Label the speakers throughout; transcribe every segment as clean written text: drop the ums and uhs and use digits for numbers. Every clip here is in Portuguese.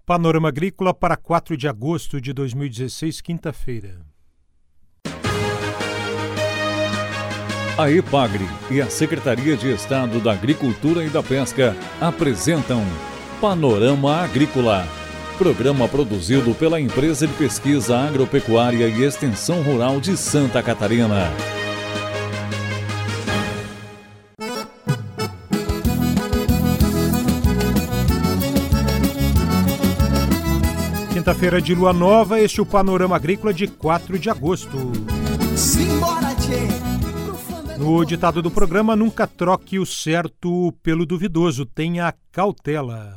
Speaker 1: Panorama Agrícola para 4 de agosto de 2016, quinta-feira.
Speaker 2: A EPAGRE e a Secretaria de Estado da Agricultura e da Pesca apresentam Panorama Agrícola, programa produzido pela Empresa de Pesquisa Agropecuária e Extensão Rural de Santa Catarina.
Speaker 1: Quinta-feira de lua nova, este é o Panorama Agrícola de 4 de agosto. No ditado do programa, nunca troque o certo pelo duvidoso, tenha cautela.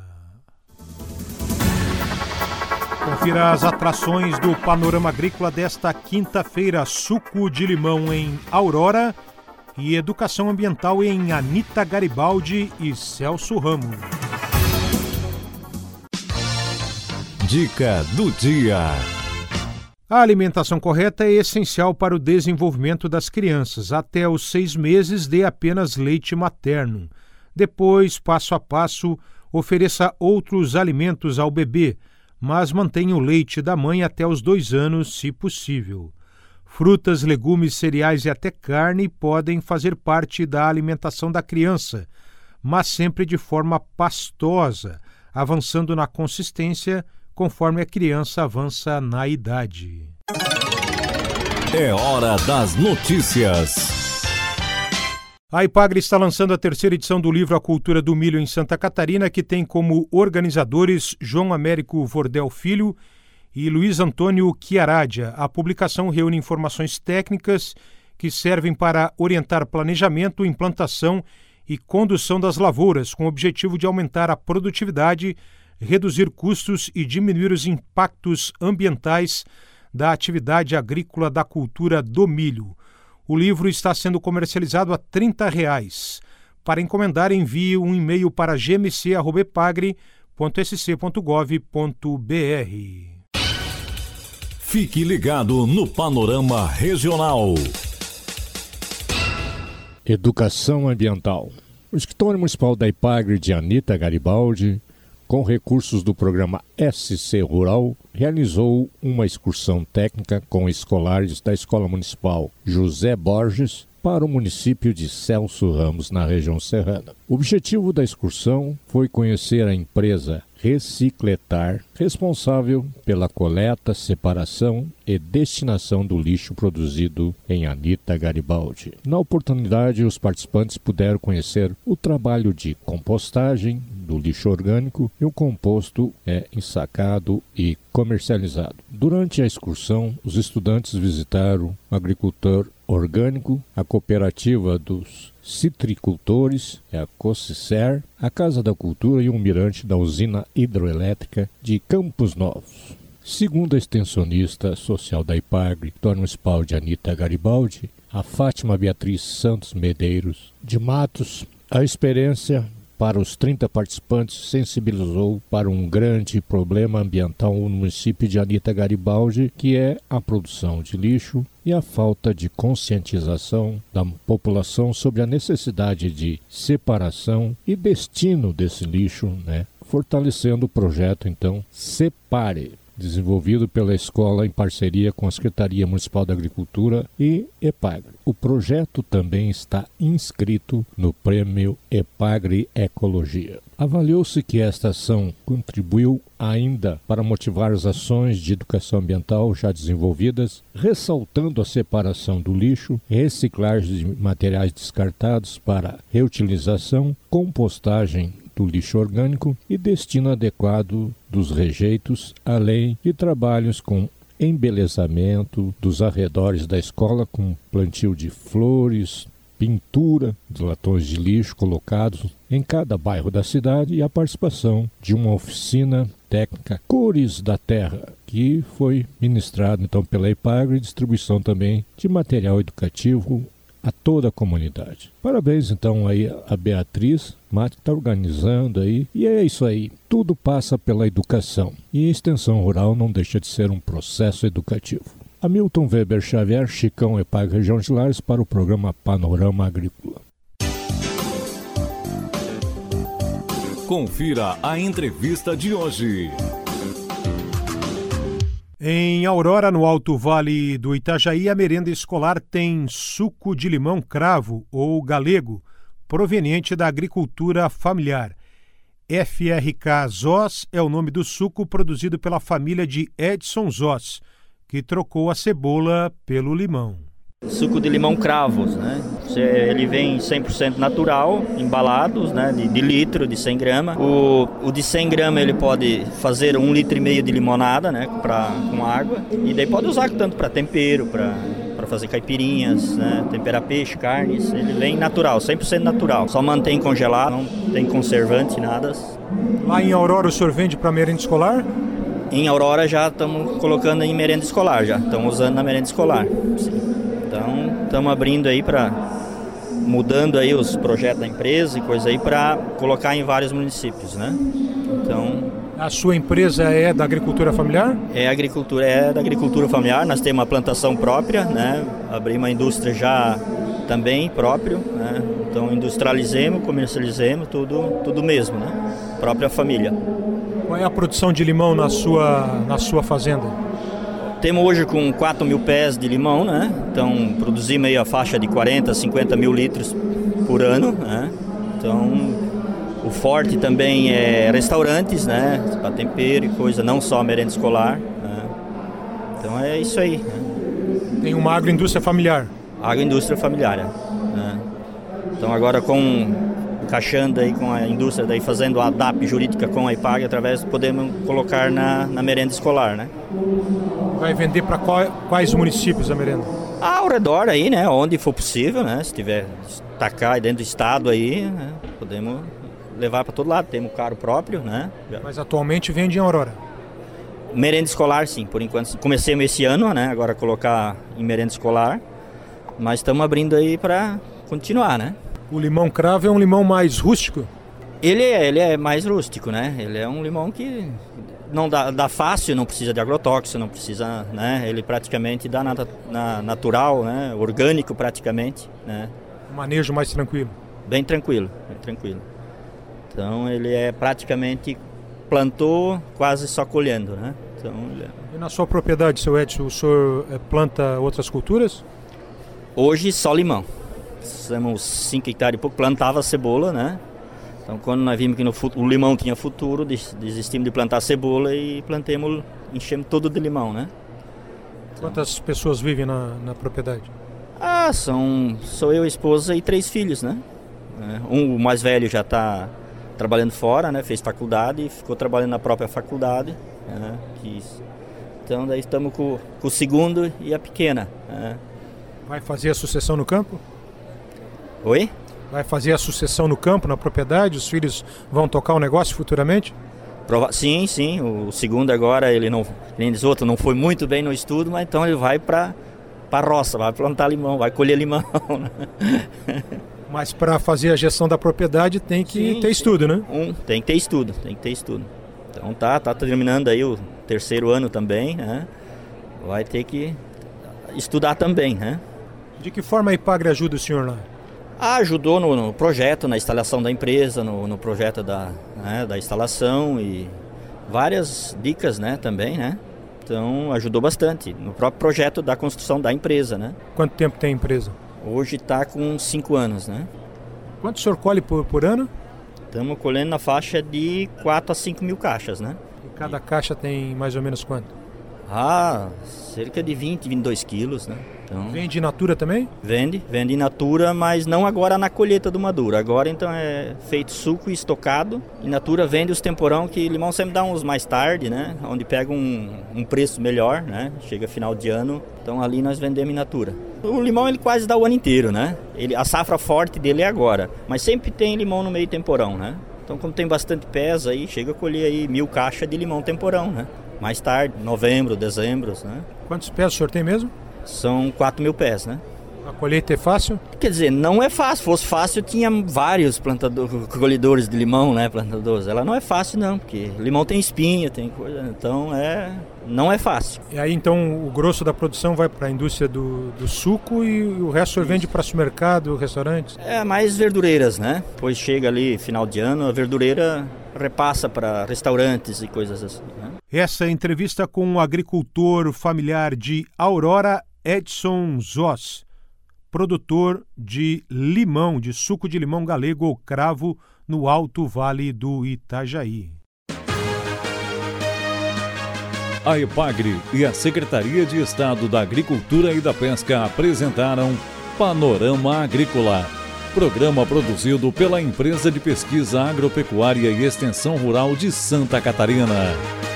Speaker 1: Confira as atrações do Panorama Agrícola desta quinta-feira: suco de limão em Aurora e educação ambiental em Anita Garibaldi e Celso Ramos.
Speaker 2: Dica do dia.
Speaker 1: A alimentação correta é essencial para o desenvolvimento das crianças. Até os 6 meses, dê apenas leite materno. Depois, passo a passo, ofereça outros alimentos ao bebê, mas mantenha o leite da mãe até os 2 anos, se possível. Frutas, legumes, cereais e até carne podem fazer parte da alimentação da criança, mas sempre de forma pastosa, avançando na consistência conforme a criança avança na idade.
Speaker 2: É hora das notícias.
Speaker 1: A EPAGRE está lançando a 3ª edição do livro A Cultura do Milho em Santa Catarina, que tem como organizadores João Américo Vordel Filho e Luiz Antônio Chiaradia. A publicação reúne informações técnicas que servem para orientar planejamento, implantação e condução das lavouras, com o objetivo de aumentar a produtividade, reduzir custos e diminuir os impactos ambientais da atividade agrícola da cultura do milho. O livro está sendo comercializado a R$ 30. Para encomendar, envie um e-mail para gmc@epagre.sc.gov.br.
Speaker 2: Fique ligado no Panorama Regional.
Speaker 3: Educação ambiental. O Escritório Municipal da EPAGRE de Anita Garibaldi, com recursos do programa SC Rural, realizou uma excursão técnica com escolares da Escola Municipal José Borges para o município de Celso Ramos, na região serrana. O objetivo da excursão foi conhecer a empresa Recicletar, responsável pela coleta, separação e destinação do lixo produzido em Anita Garibaldi. Na oportunidade, os participantes puderam conhecer o trabalho de compostagem do lixo orgânico e o composto é ensacado e comercializado. Durante a excursão, os estudantes visitaram o agricultor orgânico, a cooperativa dos citricultores, a Cocicer, a Casa da Cultura e um mirante da usina hidroelétrica de Campos Novos. Segundo a extensionista social da EPAGRE, do Municipal de Anita Garibaldi, a Fátima Beatriz Santos Medeiros de Matos, a experiência para os 30 participantes sensibilizou para um grande problema ambiental no município de Anita Garibaldi, que é a produção de lixo e a falta de conscientização da população sobre a necessidade de separação e destino desse lixo, fortalecendo o projeto, então, Separe, desenvolvido pela escola em parceria com a Secretaria Municipal da Agricultura e EPAGRE. O projeto também está inscrito no Prêmio EPAGRE Ecologia. Avaliou-se que esta ação contribuiu ainda para motivar as ações de educação ambiental já desenvolvidas, ressaltando a separação do lixo, reciclagem de materiais descartados para reutilização, compostagem do lixo orgânico e destino adequado dos rejeitos, além de trabalhos com embelezamento dos arredores da escola com plantio de flores, pintura de latões de lixo colocados em cada bairro da cidade e a participação de uma oficina técnica Cores da Terra, que foi ministrado então pela EPAGRE, e distribuição também de material educativo a toda a comunidade. Parabéns então aí a Beatriz Mate, que está organizando aí, e é isso aí, tudo passa pela educação, e a extensão rural não deixa de ser um processo educativo. Hamilton Weber Xavier, Chicão, EPAGRE Região de Lares, para o programa Panorama Agrícola.
Speaker 2: Confira a entrevista de hoje.
Speaker 1: Em Aurora, no Alto Vale do Itajaí, a merenda escolar tem suco de limão cravo ou galego, proveniente da agricultura familiar. FRK Zós é o nome do suco produzido pela família de Edson Zós, que trocou a cebola pelo limão.
Speaker 4: Suco de limão cravos, né? Ele vem 100% natural, embalados, né? De litro, de 100 gramas. O de 100 gramas ele pode fazer 1,5 litro de limonada, né? Com água. E daí pode usar tanto para tempero, para fazer caipirinhas, né? Temperar peixe, carnes. Ele vem natural, 100% natural. Só mantém congelado, não tem conservante, nada.
Speaker 1: Lá em Aurora o senhor vende para merenda escolar?
Speaker 4: Em Aurora já estamos colocando em merenda escolar, já. Estamos usando na merenda escolar, sim. Então, estamos abrindo aí mudando aí os projetos da empresa e coisa aí para colocar em vários municípios, né? Então...
Speaker 1: A sua empresa é da agricultura familiar?
Speaker 4: É da agricultura familiar, nós temos uma plantação própria, né? Abrimos uma indústria já também próprio, né? Então, industrializemos, comercializemos, tudo mesmo, né? Própria família.
Speaker 1: Qual é a produção de limão na sua fazenda?
Speaker 4: Temos hoje com 4 mil pés de limão, né? Então produzimos aí a faixa de 40, 50 mil litros por ano, né? Então o forte também é restaurantes, né? Para tempero e coisa, não só merenda escolar, né? Então é isso aí, né?
Speaker 1: Tem uma agroindústria familiar?
Speaker 4: Agroindústria familiar, né? Então agora encaixando aí com a indústria, daí fazendo a ADAP jurídica com a IPAGRE, podemos colocar na merenda escolar, né?
Speaker 1: Vai vender para quais municípios a merenda?
Speaker 4: Ao redor aí, né? Onde for possível, né? Se tiver tacar dentro do estado aí, né? Podemos levar para todo lado. Temos carro próprio, né?
Speaker 1: Mas atualmente vende em Aurora?
Speaker 4: Merenda escolar, sim. Por enquanto, comecemos esse ano, né? Agora colocar em merenda escolar. Mas estamos abrindo aí para continuar, né?
Speaker 1: O limão cravo é um limão mais rústico?
Speaker 4: Ele é mais rústico, né? Ele é um limão que não dá fácil, não precisa de agrotóxico, não precisa, né? Ele praticamente dá natural, né? Orgânico praticamente, né?
Speaker 1: Um manejo mais tranquilo?
Speaker 4: Bem tranquilo, bem tranquilo. Então ele é praticamente plantou, quase só colhendo, né? Então,
Speaker 1: E na sua propriedade, seu Edson, o senhor planta outras culturas?
Speaker 4: Hoje só limão. Temos 5 hectares e pouco, plantava cebola, né? Então quando nós vimos que o limão tinha futuro, desistimos de plantar cebola e enchemos tudo de limão, né?
Speaker 1: Quantas pessoas vivem na propriedade?
Speaker 4: Sou eu, a esposa e 3 filhos, né? O mais velho já está trabalhando fora, né? Fez faculdade e ficou trabalhando na própria faculdade, né? Então daí estamos com o segundo e a pequena, né?
Speaker 1: Vai fazer a sucessão no campo?
Speaker 4: Oi?
Speaker 1: Vai fazer a sucessão no campo, na propriedade? Os filhos vão tocar o negócio futuramente?
Speaker 4: Sim. O segundo agora, ele não, nem diz outro, não foi muito bem no estudo, mas então ele vai para a roça, vai plantar limão, vai colher limão.
Speaker 1: Mas para fazer a gestão da propriedade tem que ter estudo, né?
Speaker 4: Tem que ter estudo. Então tá terminando aí o 3º ano também, né? Vai ter que estudar também, né?
Speaker 1: De que forma a IPAGRE ajuda o senhor lá?
Speaker 4: Ajudou no projeto, na instalação da empresa, no projeto da instalação e várias dicas, né, também, né? Então ajudou bastante no próprio projeto da construção da empresa, né?
Speaker 1: Quanto tempo tem a empresa?
Speaker 4: Hoje está com 5 anos, né?
Speaker 1: Quanto o senhor colhe por ano?
Speaker 4: Estamos colhendo na faixa de 4 a 5 mil caixas, né?
Speaker 1: E cada caixa tem mais ou menos quanto?
Speaker 4: Cerca de 20, 22 quilos, né? Então,
Speaker 1: vende in natura também?
Speaker 4: Vende in natura, mas não agora na colheita do maduro. Agora então é feito suco e estocado. In natura vende os temporão, que limão sempre dá uns mais tarde, né? Onde pega um preço melhor, né? Chega final de ano, então ali nós vendemos in natura. O limão ele quase dá o ano inteiro, né? A safra forte dele é agora, mas sempre tem limão no meio temporão, né? Então como tem bastante pés aí, chega a colher aí 1000 caixas de limão temporão, né? Mais tarde, novembro, dezembro, né?
Speaker 1: Quantos pés o senhor tem mesmo?
Speaker 4: São 4 mil pés, né?
Speaker 1: A colheita é fácil?
Speaker 4: Quer dizer, não é fácil. Se fosse fácil, tinha vários colhedores de limão, né? Plantadores. Ela não é fácil, não, porque limão tem espinha, tem coisa. Então, não é fácil.
Speaker 1: E aí, então, o grosso da produção vai para a indústria do suco e o resto o senhor vende para supermercado, restaurantes?
Speaker 4: Mais verdureiras, né? Depois chega ali, final de ano, a verdureira repassa para restaurantes e coisas assim, né?
Speaker 1: Essa entrevista com o agricultor familiar de Aurora, Edson Zoss, produtor de limão, de suco de limão galego ou cravo no Alto Vale do Itajaí.
Speaker 2: A EPAGRE e a Secretaria de Estado da Agricultura e da Pesca apresentaram Panorama Agrícola, programa produzido pela Empresa de Pesquisa Agropecuária e Extensão Rural de Santa Catarina.